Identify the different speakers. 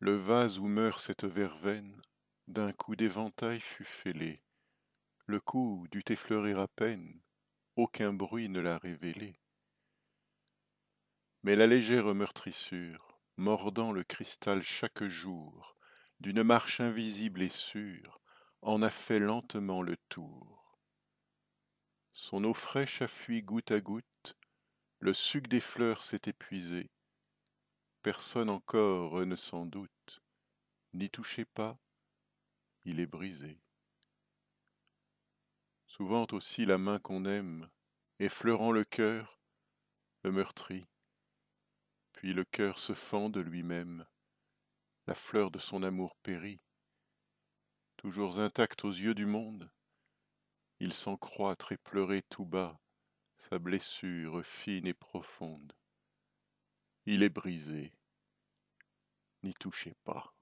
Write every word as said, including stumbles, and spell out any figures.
Speaker 1: Le vase où meurt cette verveine, d'un coup d'éventail fut fêlé. Le coup dut effleurer à peine, aucun bruit ne l'a révélé. Mais la légère meurtrissure, mordant le cristal chaque jour, d'une marche invisible et sûre, en a fait lentement le tour. Son eau fraîche a fui goutte à goutte, le suc des fleurs s'est épuisé. Personne encore ne s'en doute, n'y touchez pas, il est brisé. Souvent aussi la main qu'on aime, effleurant le cœur, le meurtrit. Puis le cœur se fend de lui-même, la fleur de son amour périt. Toujours intact aux yeux du monde, il sent croître et pleurer tout bas sa blessure fine et profonde. Il est brisé, n'y touchez pas.